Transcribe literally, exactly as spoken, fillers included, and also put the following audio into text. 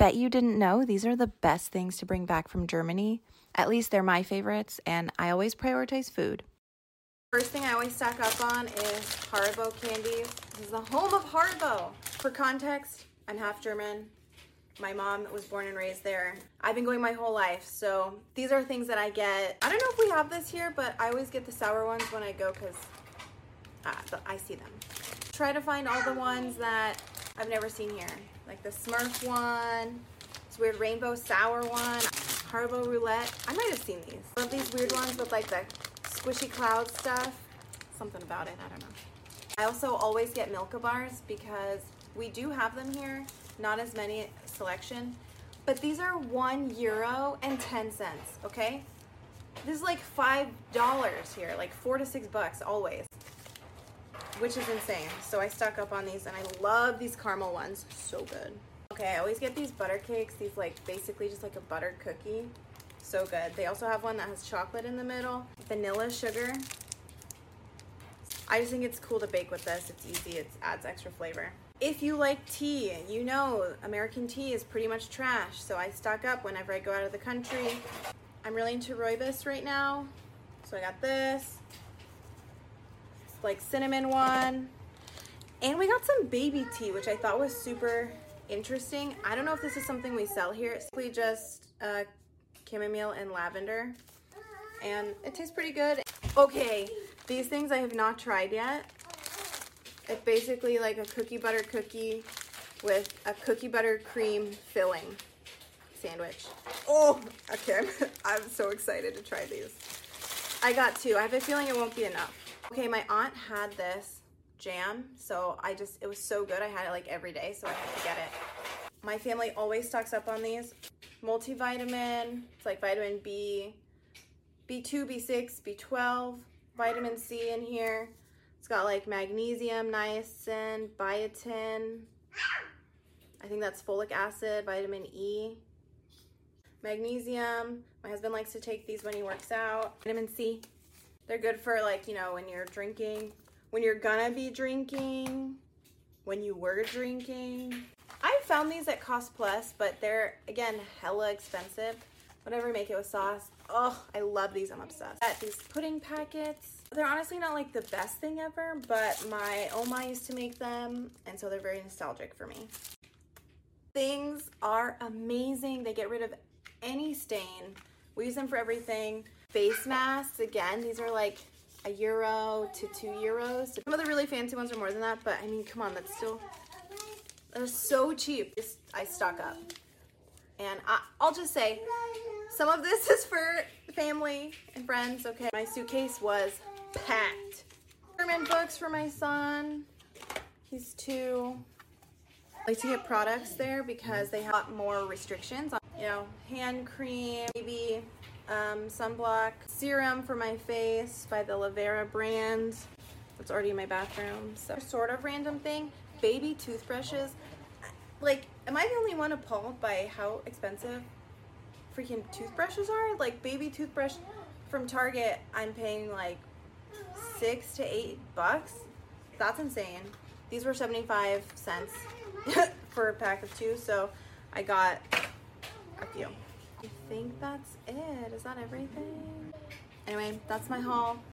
Bet you didn't know these are the best things to bring back from Germany. At least they're my favorites, and I always prioritize food. First thing I always stock up on is Haribo candies. This is the home of Haribo. For context, I'm half German. My mom was born and raised there. I've been going my whole life, so these are things that I get. I don't know if we have this here, but I always get the sour ones when I go because ah, I see them. Try to find all the ones that I've never seen here. Like the Smurf one, this weird rainbow sour one, Haribo roulette. I might have seen these. Love these weird ones with like the squishy cloud stuff. Something about it, I don't know. I also always get Milka bars because we do have them here. Not as many selection, but these are one euro and ten cents, okay? This is like five dollars here, like four to six bucks always, which is insane. So I stock up on these and I love these caramel ones, so good. Okay, I always get these butter cakes, these like basically just like a buttered cookie, so good. They also have one that has chocolate in the middle, vanilla sugar. I just think it's cool to bake with this. It's easy, it adds extra flavor. If you like tea, you know American tea is pretty much trash, so I stock up whenever I go out of the country. I'm really into rooibos right now, so I got this. It's like cinnamon one. And we got some baby tea, which I thought was super interesting. I don't know if this is something we sell here. It's simply just uh, chamomile and lavender, and it tastes pretty good. Okay, these things I have not tried yet. It's basically like a cookie butter cookie with a cookie butter cream filling sandwich. Oh, okay, I'm, I'm so excited to try these. I got two. I have a feeling it won't be enough. Okay, my aunt had this jam, so I just, it was so good. I had it like every day, so I had to get it. My family always stocks up on these. Multivitamin, it's like vitamin B, B two, B six, B twelve, vitamin C in here. It's got like magnesium, niacin, biotin. I think that's folic acid, vitamin E. Magnesium. My husband likes to take these when he works out. Vitamin C. They're good for like, you know, when you're drinking, when you're gonna be drinking, when you were drinking. I found these at Cost Plus, but they're, again, hella expensive. Whenever I make it with sauce, oh, I love these, I'm obsessed. Got these pudding packets. They're honestly not like the best thing ever, but my Oma used to make them, and so they're very nostalgic for me. Things are amazing. They get rid of any stain. We use them for everything. Face masks, again, these are like a euro to two euros. Some of the really fancy ones are more than that, but I mean, come on, that's still, they're so cheap. Just, I stock up. And I, I'll just say, some of this is for family and friends, okay? My suitcase was packed. German books for my son. He's two. I like to get products there because they have a lot more restrictions on, you know, hand cream, maybe um, sunblock, serum for my face by the Lavera brand. It's already in my bathroom. So sort of random thing. Baby toothbrushes. Like, am I the only one appalled by how expensive freaking toothbrushes are? Like, baby toothbrush from Target, I'm paying like six to eight bucks. That's insane. These were seventy-five cents for a pack of two, so I got a few. I think that's it. Is that everything? Anyway, that's my haul.